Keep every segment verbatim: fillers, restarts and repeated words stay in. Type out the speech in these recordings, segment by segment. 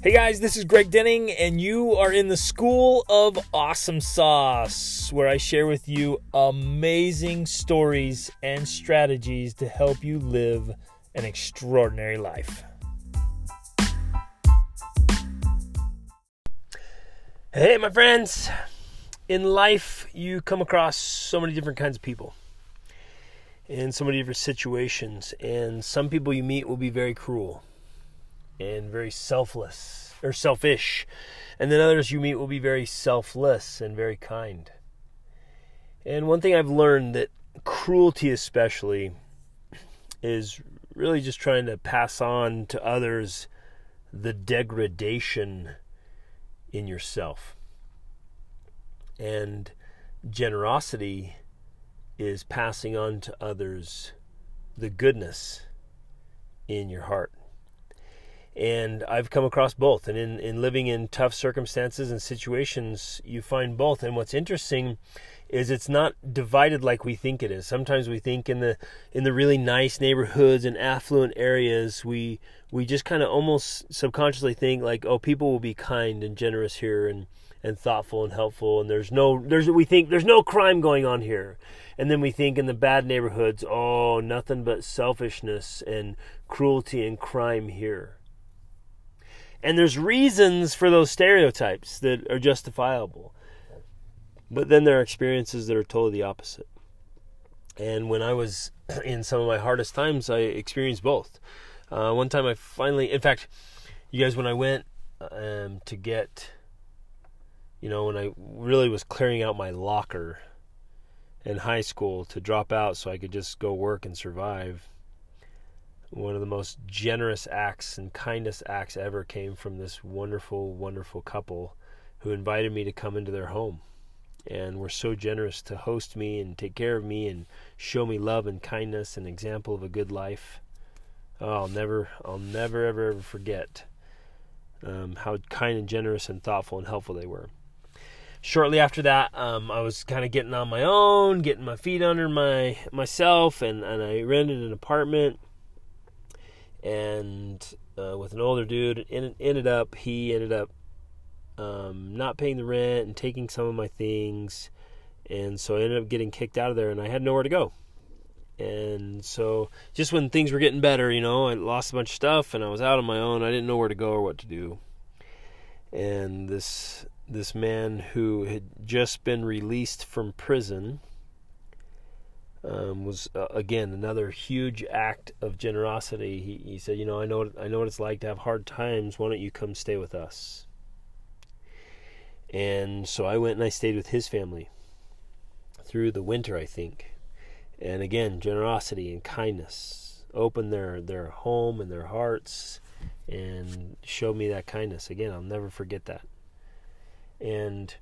Hey guys, this is Greg Denning, and you are in the School of Awesome Sauce, where I share with you amazing stories and strategies to help you live an extraordinary life. Hey, my friends. In life, you come across so many different kinds of people in so many different situations, and some people you meet will be very cruel and very selfless or selfish, and then others you meet will be very selfless and very kind. And one thing I've learned, that cruelty especially is really just trying to pass on to others the degradation in yourself. And generosity is passing on to others the goodness in your heart. And I've come across both. And in, in living in tough circumstances and situations, you find both. And what's interesting is it's not divided like we think it is. Sometimes we think in the in the really nice neighborhoods and affluent areas, we we just kind of almost subconsciously think like, oh, people will be kind and generous here and, and thoughtful and helpful. And there's no there's we think there's no crime going on here. And then we think in the bad neighborhoods, oh, nothing but selfishness and cruelty and crime here. And there's reasons for those stereotypes that are justifiable. But then there are experiences that are totally the opposite. And when I was in some of my hardest times, I experienced both. Uh, one time I finally, in fact, you guys, when I went um, to get, you know, when I really was clearing out my locker in high school to drop out so I could just go work and survive, one of the most generous acts and kindest acts ever came from this wonderful, wonderful couple who invited me to come into their home, and were so generous to host me and take care of me and show me love and kindness, an example of a good life. Oh, I'll never, I'll never, ever, ever forget um, how kind and generous and thoughtful and helpful they were. Shortly after that, um, I was kind of getting on my own, getting my feet under my myself, and, and I rented an apartment. And uh, with an older dude, it ended up, he ended up um, not paying the rent and taking some of my things. And so I ended up getting kicked out of there, and I had nowhere to go. And so just when things were getting better, you know, I lost a bunch of stuff and I was out on my own. I didn't know where to go or what to do. And this this man who had just been released from prison Um, was uh, again another huge act of generosity. He, he said, "You know, I know I know what it's like to have hard times. Why don't you come stay with us?" And so I went and I stayed with his family through the winter, I think. And again, generosity and kindness opened their their home and their hearts and showed me that kindness. Again, I'll never forget that. And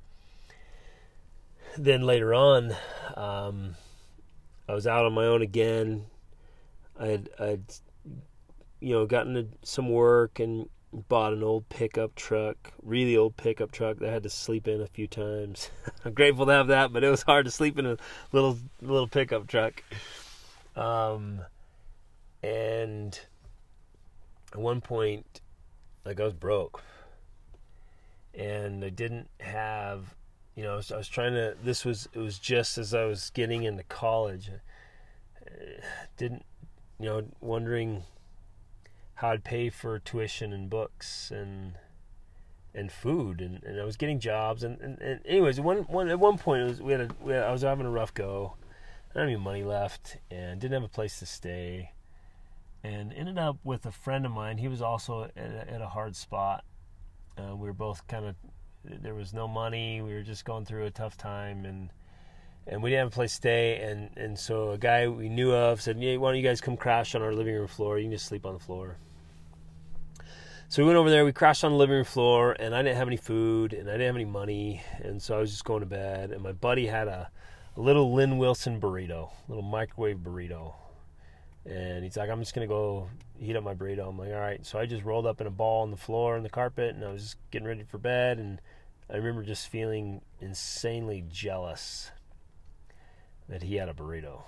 then later on, Um, I was out on my own again. I'd, I'd, you know, gotten to some work and bought an old pickup truck, really old pickup truck that I had to sleep in a few times. I'm grateful to have that, but it was hard to sleep in a little little pickup truck. Um, and at one point, like I was broke, and I didn't have. You know, I was, I was trying to, this was, it was just as I was getting into college, didn't, you know, wondering how I'd pay for tuition and books and, and food. And, and I was getting jobs. And, and, and anyways, one, one, at one point it was, we had a, we had, I was having a rough go. I didn't have any money left and didn't have a place to stay, and ended up with a friend of mine. He was also at a, at a hard spot. Uh, we were both kind of, there was no money. We were just going through a tough time, and and we didn't have a place to stay. And, and so a guy we knew of said, "Yeah, why don't you guys come crash on our living room floor? You can just sleep on the floor." So we went over there. We crashed on the living room floor, and I didn't have any food, and I didn't have any money, and so I was just going to bed. And my buddy had a, a little Lynn Wilson burrito, little microwave burrito. And he's like, "I'm just going to go heat up my burrito." I'm like, "All right." So I just rolled up in a ball on the floor on the carpet, and I was just getting ready for bed. And I remember just feeling insanely jealous that he had a burrito.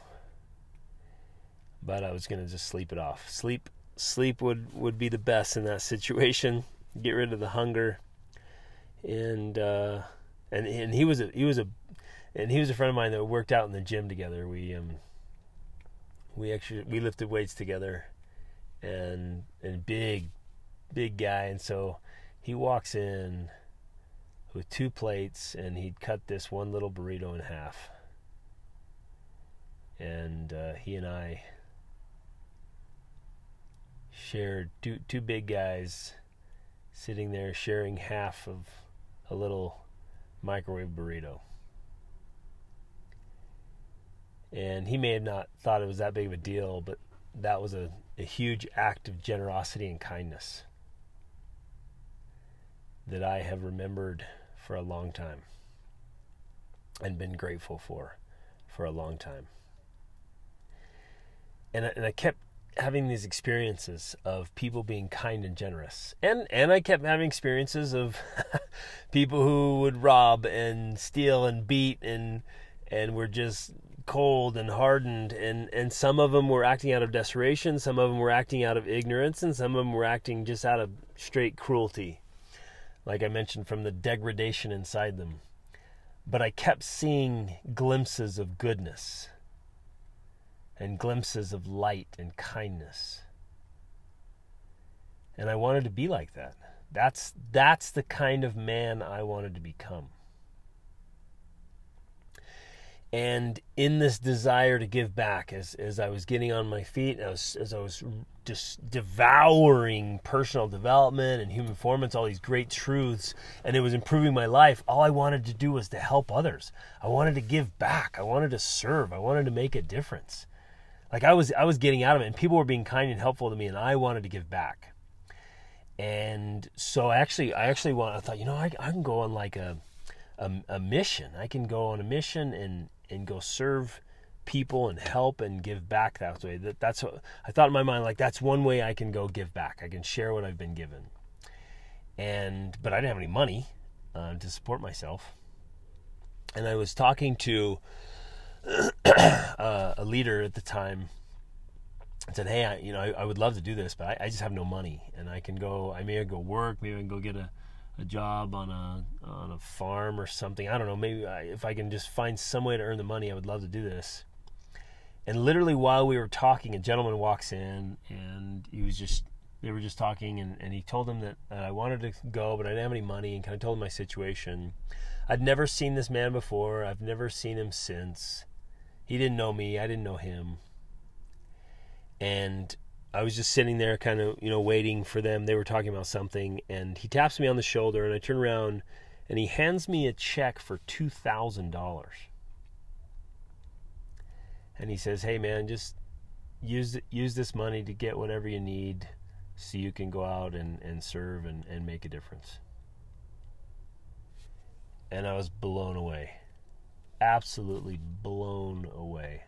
But I was going to just sleep it off. Sleep sleep would, would be the best in that situation. get rid of the hunger. And uh, and and he was a he was a and he was a friend of mine that worked out in the gym together. We um we actually we lifted weights together, and and big big guy. And so he walks in with two plates, and he'd cut this one little burrito in half. And uh, he and I shared two two big guys sitting there sharing half of a little microwave burrito. And he may have not thought it was that big of a deal, but that was a, a huge act of generosity and kindness that I have remembered for a long time and been grateful for for a long time. And I, and I kept having these experiences of people being kind and generous. And and I kept having experiences of people who would rob and steal and beat and and were just cold and hardened. And, and some of them were acting out of desperation. Some of them were acting out of ignorance. And some of them were acting just out of straight cruelty, like I mentioned, from the degradation inside them. But I kept seeing glimpses of goodness and glimpses of light and kindness. And I wanted to be like that. That's that's the kind of man I wanted to become. And in this desire to give back, as as I was getting on my feet, as, as I was just devouring personal development and human performance, all these great truths, and it was improving my life, all I wanted to do was to help others. I wanted to give back. I wanted to serve. I wanted to make a difference. Like I was I was getting out of it, and people were being kind and helpful to me, and I wanted to give back. And so I actually I actually want I thought, you know, I, I can go on like a, a a mission. I can go on a mission and and go serve people and help and give back that way. That that's what I thought in my mind, like that's one way I can go give back. I can share what I've been given. And but I didn't have any money uh, to support myself. And I was talking to uh, a leader at the time and said, hey, I, you know, I, I would love to do this, but I, I just have no money, and I can go, I may go work, maybe I can go get a, a job on a on a farm or something. I don't know, maybe I, if I can just find some way to earn the money, I would love to do this. And literally while we were talking, a gentleman walks in, and he was just, they were just talking, and, and he told him that, that I wanted to go, but I didn't have any money, and kind of told him my situation. I'd never seen this man before. I've never seen him since. He didn't know me. I didn't know him. And I was just sitting there kind of, you know, waiting for them. They were talking about something, and he taps me on the shoulder, and I turn around, and he hands me a check for two thousand dollars. And he says, hey, man, just use use this money to get whatever you need so you can go out and, and serve and, and make a difference. And I was blown away. Absolutely blown away.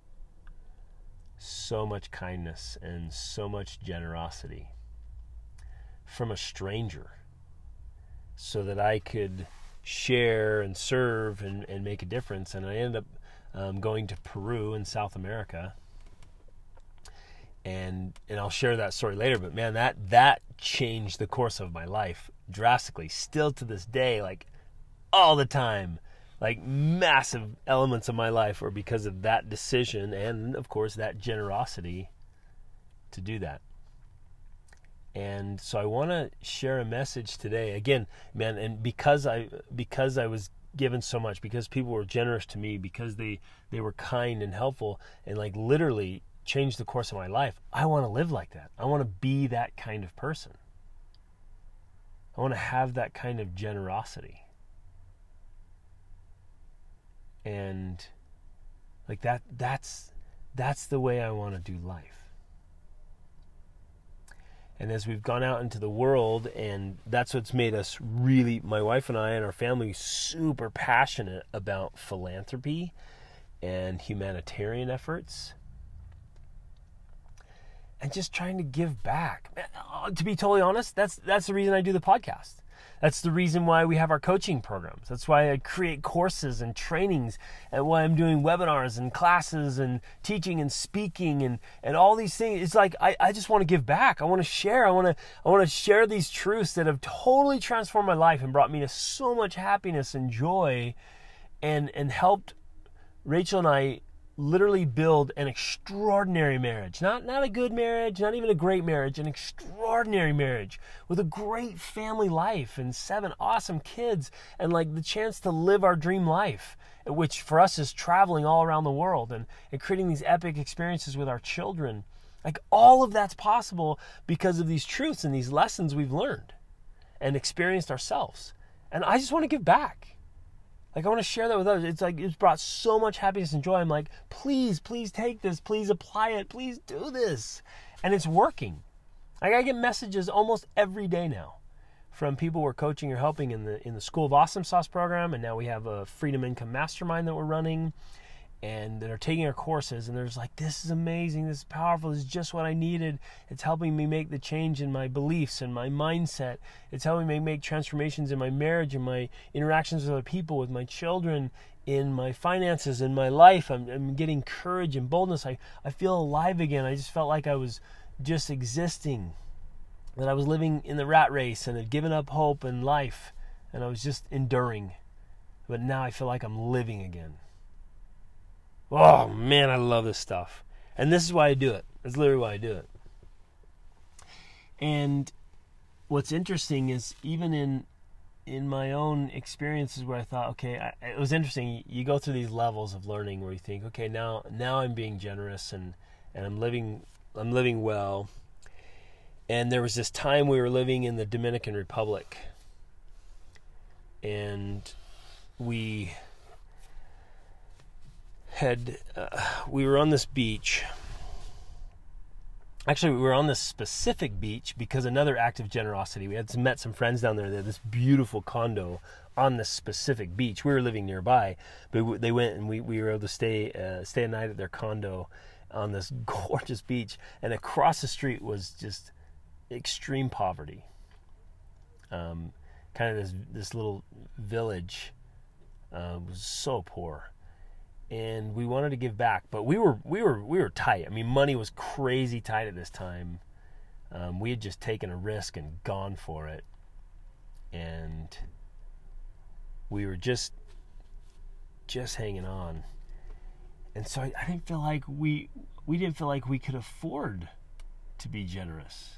So much kindness and so much generosity from a stranger so that I could share and serve and, and make a difference. And I ended up um, going to Peru in South America. And and I'll share that story later. But man, that, that changed the course of my life drastically. Still to this day, like all the time. Like massive elements of my life are because of that decision and, of course, that generosity to do that. And so I want to share a message today. Again, man, and because I because I was given so much, because people were generous to me, because they, they were kind and helpful and like literally changed the course of my life, I want to live like that. I want to be that kind of person. I want to have that kind of generosity. And like that that's that's the way I want to do life. And as we've gone out into the world, and that's what's made us really, my wife and I and our family, super passionate about philanthropy and humanitarian efforts and just trying to give back. To be totally honest, that's that's the reason I do the podcast. That's the reason why we have our coaching programs. That's why I create courses and trainings, and why I'm doing webinars and classes and teaching and speaking and, and all these things. It's like I, I just want to give back. I want to share. I want to I want to share these truths that have totally transformed my life and brought me to so much happiness and joy, and and helped Rachel and I literally build an extraordinary marriage. Not not a good marriage, not even a great marriage, an extraordinary marriage with a great family life and seven awesome kids, and like the chance to live our dream life, which for us is traveling all around the world and, and creating these epic experiences with our children. Like all of that's possible because of these truths and these lessons we've learned and experienced ourselves. And I just want to give back. Like, I want to share that with others. It's like, it's brought so much happiness and joy. I'm like, please, please take this. Please apply it. Please do this. And it's working. Like, I get messages almost every day now from people we're coaching or helping in the in the School of Awesome Sauce program. And now we have a Freedom Income Mastermind that we're running. And that are taking our courses. And they're just like, this is amazing. This is powerful. This is just what I needed. It's helping me make the change in my beliefs and my mindset. It's helping me make transformations in my marriage and my interactions with other people, with my children, in my finances, in my life. I'm, I'm getting courage and boldness. I, I feel alive again. I just felt like I was just existing. That I was living in the rat race and had given up hope and life. And I was just enduring. But now I feel like I'm living again. Oh, man, I love this stuff. And this is why I do it. That's literally why I do it. And what's interesting is even in in my own experiences where I thought, okay, I, it was interesting. You go through these levels of learning where you think, okay, now now I'm being generous and, and I'm living I'm living well. And there was this time we were living in the Dominican Republic. And we... had uh, we were on this beach. Actually, we were on this specific beach because another act of generosity. We had some, met some friends down there. They had this beautiful condo on this specific beach. We were living nearby, but they went and we, we were able to stay uh, stay a night at their condo on this gorgeous beach. And across the street was just extreme poverty. Um, kind of this this little village uh, was so poor. And we wanted to give back, but we were we were we were tight. I mean, money was crazy tight at this time. Um, we had just taken a risk and gone for it, and we were just just hanging on. And so I, I didn't feel like we we didn't feel like we could afford to be generous.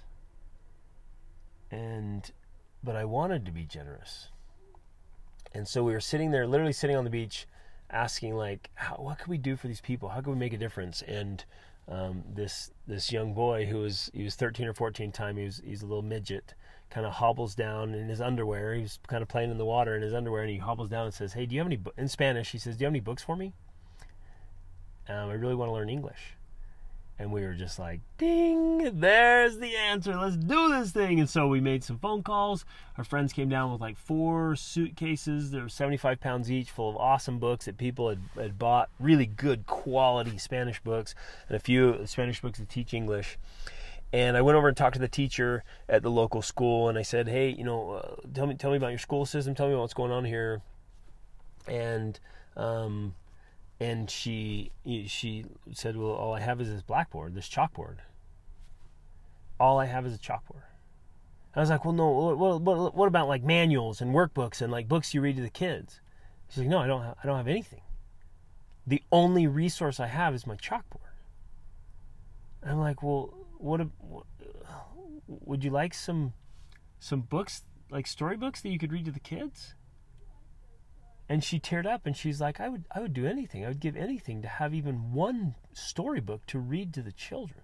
And but I wanted to be generous, and so we were sitting there, literally sitting on the beach, asking like, how, what can we do for these people? How can we make a difference? And um, this this young boy who was he was thirteen or fourteen time, he was he's a little midget, kind of hobbles down in his underwear. He was kind of playing in the water in his underwear, and he hobbles down and says, "Hey, do you have any?" Bu-? In Spanish, he says, "Do you have any books for me? Um, I really want to learn English." And we were just like, ding, there's the answer. Let's do this thing. And so we made some phone calls. Our friends came down with like four suitcases. They were seventy-five pounds each, full of awesome books that people had, had bought, really good quality Spanish books, and a few Spanish books to teach English. And I went over and talked to the teacher at the local school, and I said, hey, you know, uh, tell me tell me about your school system. Tell me what's going on here. And um And she she said, well, all I have is this blackboard, this chalkboard. All I have is a chalkboard. I was like, well, no, what, what, what about like manuals and workbooks and like books you read to the kids? She's like, no, I don't have, I don't have anything. The only resource I have is my chalkboard. And I'm like, well, what, what would you like some some books, like storybooks that you could read to the kids? And she teared up and she's like, I would I would do anything. I would give anything to have even one storybook to read to the children.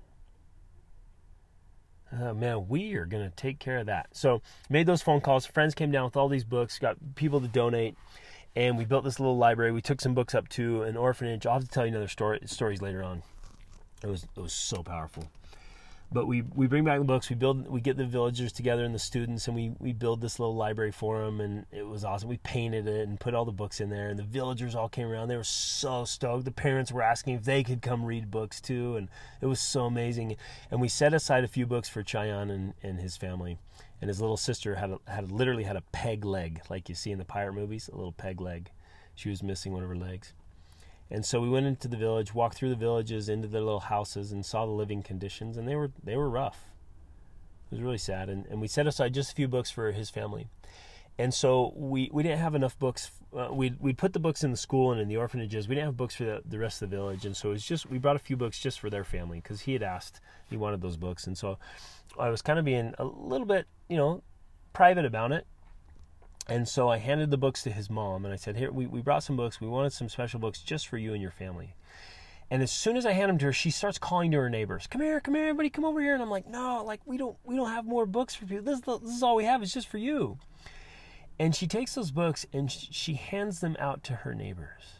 Oh, man, we are going to take care of that. So made those phone calls. Friends came down with all these books, got people to donate, and we built this little library. We took some books up to an orphanage. I'll have to tell you another story stories later on. It was it was so powerful. but we, we bring back the books, we build, we get the villagers together and the students, and we, we build this little library for them, and it was awesome. We painted it and put all the books in there, and the villagers all came around. They were so stoked. The parents were asking if they could come read books too, and it was so amazing. And we set aside a few books for Chayan and, and his family. And his little sister had a, had literally had a peg leg, like you see in the pirate movies, a little peg leg. She was missing one of her legs. And so we went into the village, walked through the villages, into their little houses, and saw the living conditions, and they were they were rough. It was really sad. And, and we set aside just a few books for his family. And so we, we didn't have enough books. Uh, we'd, we'd put the books in the school and in the orphanages. We didn't have books for the, the rest of the village. And so it was just, we brought a few books just for their family, because he had asked, he wanted those books. And so I was kind of being a little bit, you know, private about it. And so I handed the books to his mom, and I said, here, we, we brought some books. We wanted some special books just for you and your family. And as soon as I hand them to her, she starts calling to her neighbors. Come here, come here, everybody, come over here. And I'm like, no, like, we don't we don't have more books for people. This is, the, this is all we have. It's just for you. And she takes those books, and she hands them out to her neighbors.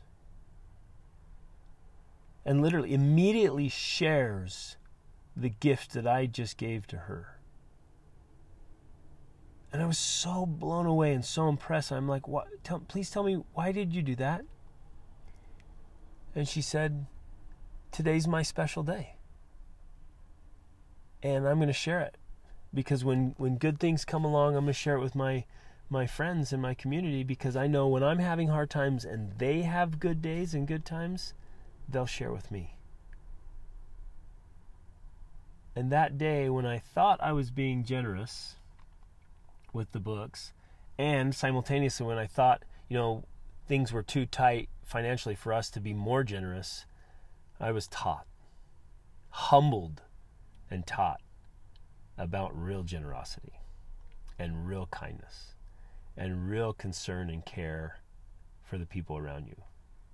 And literally, immediately shares the gift that I just gave to her. And I was so blown away and so impressed. I'm like, what? Tell, please tell me, why did you do that? And she said, today's my special day. And I'm going to share it. Because when, when good things come along, I'm going to share it with my, my friends and my community, because I know when I'm having hard times and they have good days and good times, they'll share with me. And that day, when I thought I was being generous with the books, and simultaneously when I thought, you know, things were too tight financially for us to be more generous, I was taught, humbled and taught about real generosity and real kindness and real concern and care for the people around you.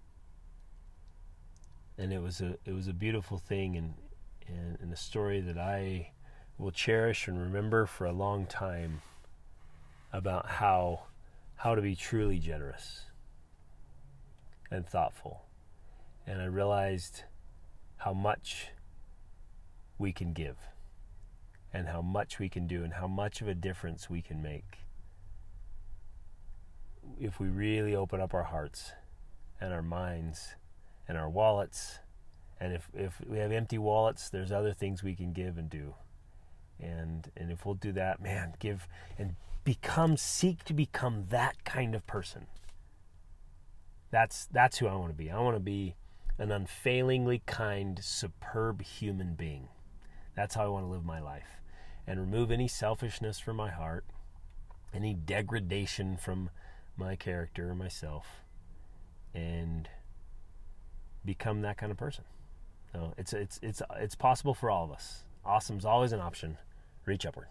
And it was a it was a beautiful thing, and and, and a story that I will cherish and remember for a long time, about how how to be truly generous and thoughtful. And I realized how much we can give, and how much we can do, and how much of a difference we can make if we really open up our hearts and our minds and our wallets. And if, if we have empty wallets, there's other things we can give and do. And and if we'll do that, man, give and become, seek to become that kind of person. That's that's who I want to be. I want to be an unfailingly kind, superb human being. That's how I want to live my life. And remove any selfishness from my heart, any degradation from my character or myself, and become that kind of person. So it's it's it's it's possible for all of us. Awesome's always an option. Reach upward.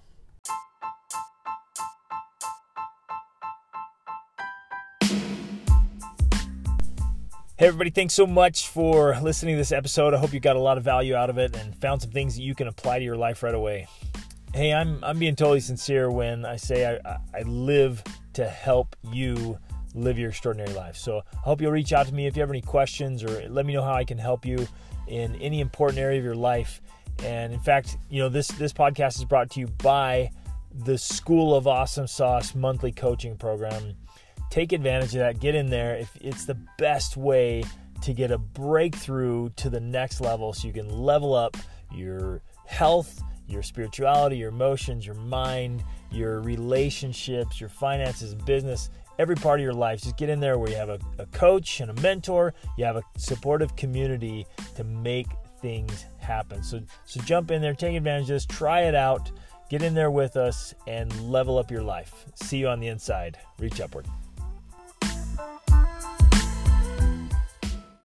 Hey everybody, thanks so much for listening to this episode. I hope you got a lot of value out of it and found some things that you can apply to your life right away. Hey, I'm I'm being totally sincere when I say I, I live to help you live your extraordinary life. So I hope you'll reach out to me if you have any questions, or let me know how I can help you in any important area of your life. And in fact, you know, this this podcast is brought to you by the School of Awesome Sauce monthly coaching program. Take advantage of that. Get in there. If it's the best way to get a breakthrough to the next level, so you can level up your health, your spirituality, your emotions, your mind, your relationships, your finances, business, every part of your life. Just get in there where you have a, a coach and a mentor. You have a supportive community to make things happen. So, so jump in there, take advantage of this, try it out, get in there with us, and level up your life. See you on the inside. Reach upward.